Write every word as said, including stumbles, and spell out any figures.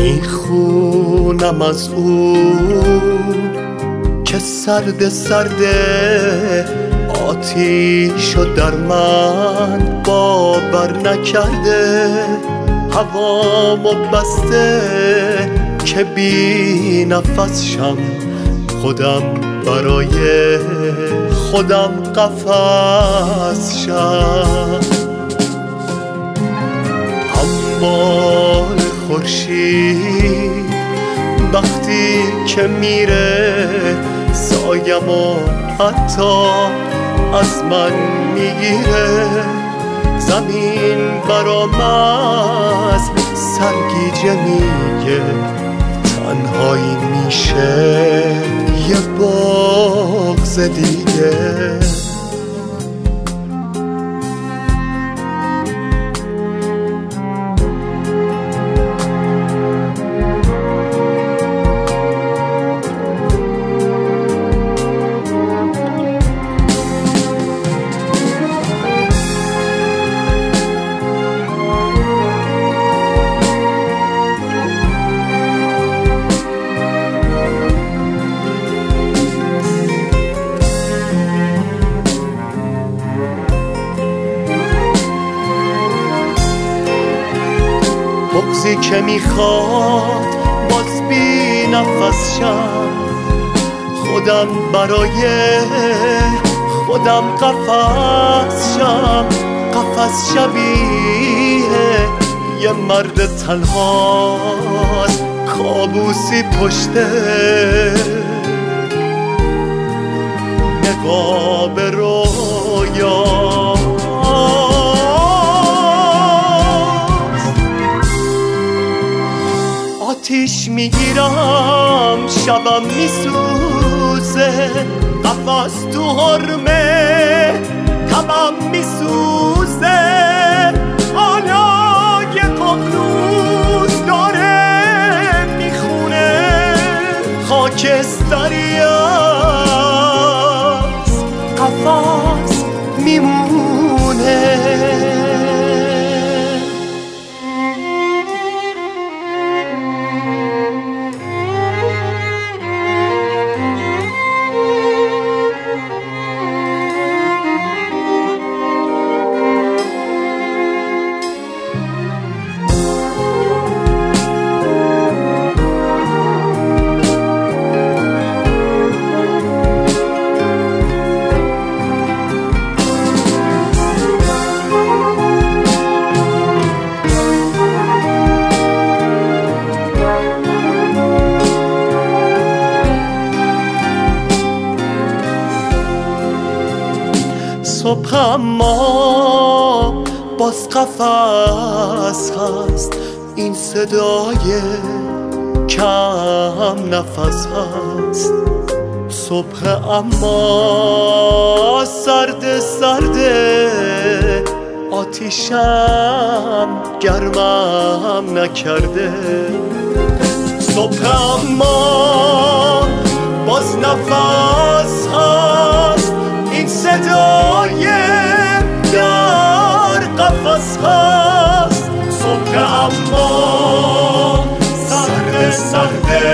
میخونم از او که سرد سرد آتیشو در من باور نکرده، هوامو بسته که بی نفس شم، خودم برای خودم قفس شم. هموار خورشید وقتی که میره سایمو حتی از من میگیره، زمین برام از سرگیجه میگه تنهایی میشه یه بغض دیگه. بغضی که میخواد باز بی نفس شم، خودم برای خودم قفس شم. قفس شبیه یه مرد تنهاست، کابوسی پشته نقاب رویا. آتیش میگیرم شبم میسوزه، قفس تو حرمه تبم میسوزه، آنای ققنوس داره میخونه، خاکستری از قفس میمونه. صبح اما باز قفس هست، این صدای کم نفس هست. صبح اما سرد سرد آتیشم گرمم نکرده. صبح اما باز نفس هست، این صدای در قفس هست. صبح اما سرد سرد